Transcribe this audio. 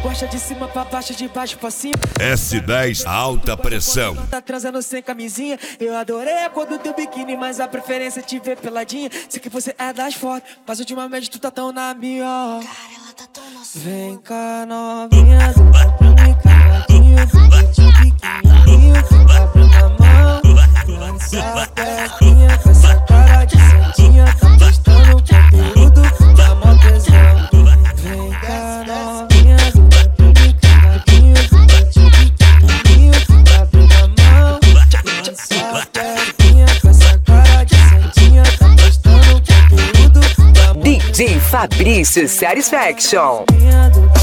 Gosta de cima pra baixo, de baixo pra cima. S10 alta pressão. Tá transando sem camisinha. Eu adorei a cor do teu biquíni, mas a preferência é te ver peladinha. Sei que você é das fotos, mas ultimamente tu tá tão na minha. Cara, ela tá tão na sua. Vem cá, novinha, do papinho caladinho, do peitinho pequenininho, fica abrindo a mão. Lança a pequinha com essa cara de santinha, tá postando conteúdo, dá mó tesão. Vem cá, novinha, do papinho caladinho, do peitinho pequenininho, fica abrindo a mão. Lança a pequinha com essa cara de santinha, tá postando conteúdo, dá mó tesão. DJ Fabrício Satisfaction.